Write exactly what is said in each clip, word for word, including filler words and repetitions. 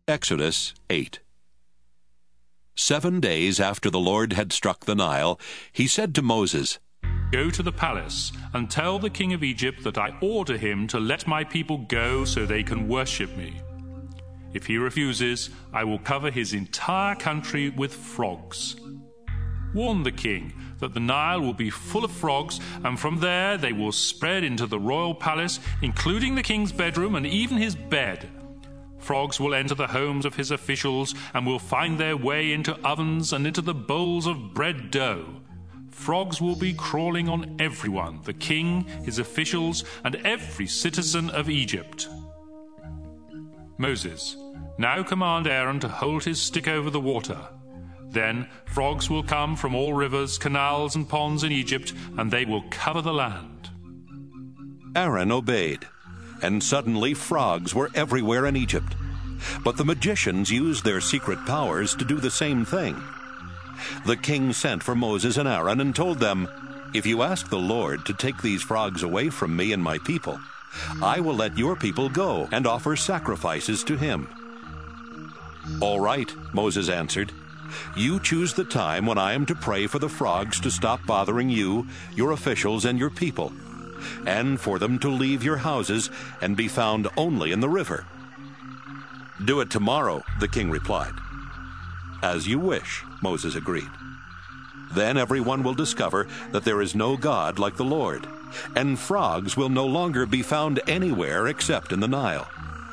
Exodus eight. Seven days after the Lord had struck the Nile, he said to Moses, "Go to the palace and tell the king of Egypt that I order him to let my people go so they can worship me. If he refuses, I will cover his entire country with frogs. Warn the king that the Nile will be full of frogs, and from there they will spread into the royal palace, including the king's bedroom and even his bed. Frogs will enter the homes of his officials and will find their way into ovens and into the bowls of bread dough. Frogs will be crawling on everyone, the king, his officials, and every citizen of Egypt." Moses, "Now command Aaron to hold his stick over the water. Then frogs will come from all rivers, canals, and ponds in Egypt, and they will cover the land." Aaron obeyed, and suddenly frogs were everywhere in Egypt. But the magicians used their secret powers to do the same thing. The king sent for Moses and Aaron and told them, "If you ask the Lord to take these frogs away from me and my people, I will let your people go and offer sacrifices to him." "All right," Moses answered. "You choose the time when I am to pray for the frogs to stop bothering you, your officials, and your people, and for them to leave your houses and be found only in the river." "Do it tomorrow," the king replied. "As you wish," Moses agreed. "Then everyone will discover that there is no God like the Lord, and frogs will no longer be found anywhere except in the Nile."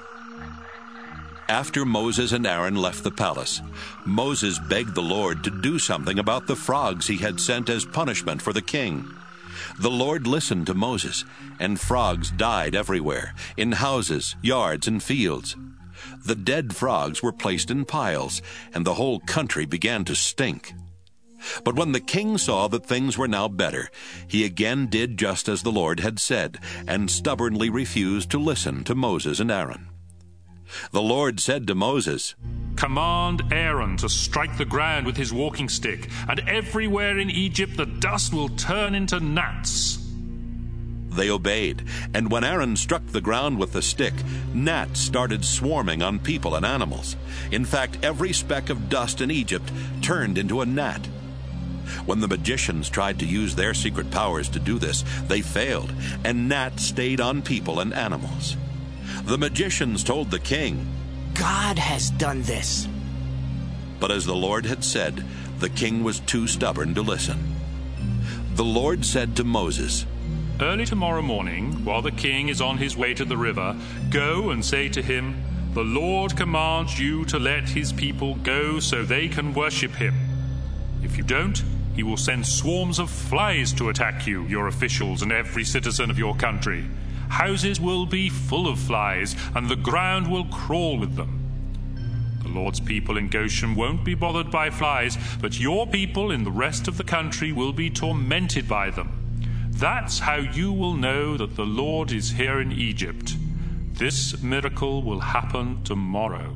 After Moses and Aaron left the palace, Moses begged the Lord to do something about the frogs he had sent as punishment for the king. The Lord listened to Moses, and frogs died everywhere, in houses, yards, and fields. The dead frogs were placed in piles, and the whole country began to stink. But when the king saw that things were now better, he again did just as the Lord had said, and stubbornly refused to listen to Moses and Aaron. The Lord said to Moses, "Command Aaron to strike the ground with his walking stick, and everywhere in Egypt the dust will turn into gnats." They obeyed, and when Aaron struck the ground with the stick, gnats started swarming on people and animals. In fact, every speck of dust in Egypt turned into a gnat. When the magicians tried to use their secret powers to do this, they failed, and gnats stayed on people and animals. The magicians told the king, "God has done this." But as the Lord had said, the king was too stubborn to listen. The Lord said to Moses, "Early tomorrow morning, while the king is on his way to the river, go and say to him, 'The Lord commands you to let his people go so they can worship him. If you don't, he will send swarms of flies to attack you, your officials, and every citizen of your country. Houses will be full of flies, and the ground will crawl with them. The Lord's people in Goshen won't be bothered by flies, but your people in the rest of the country will be tormented by them. That's how you will know that the Lord is here in Egypt. This miracle will happen tomorrow."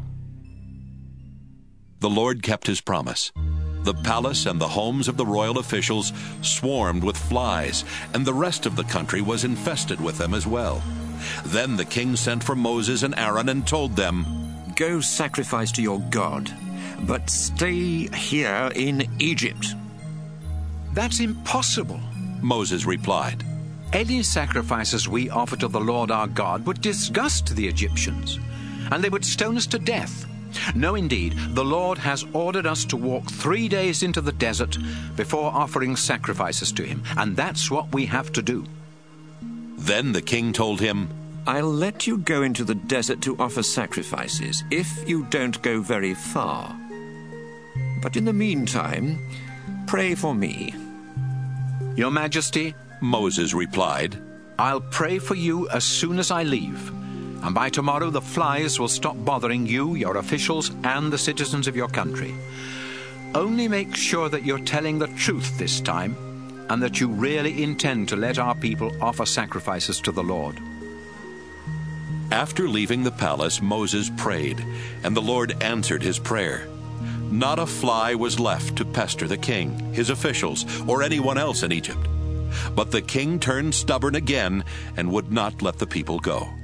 The Lord kept his promise. The palace and the homes of the royal officials swarmed with flies, and the rest of the country was infested with them as well. Then the king sent for Moses and Aaron and told them, "Go sacrifice to your God, but stay here in Egypt." "That's impossible," Moses replied. "Any sacrifices we offer to the Lord our God would disgust the Egyptians, and they would stone us to death. No, indeed, the Lord has ordered us to walk three days into the desert before offering sacrifices to him, and that's what we have to do." Then the king told him, "I'll let you go into the desert to offer sacrifices if you don't go very far. But in the meantime, pray for me." "Your Majesty," Moses replied, "I'll pray for you as soon as I leave. And by tomorrow the flies will stop bothering you, your officials, and the citizens of your country. Only make sure that you're telling the truth this time, and that you really intend to let our people offer sacrifices to the Lord." After leaving the palace, Moses prayed, and the Lord answered his prayer. Not a fly was left to pester the king, his officials, or anyone else in Egypt. But the king turned stubborn again and would not let the people go.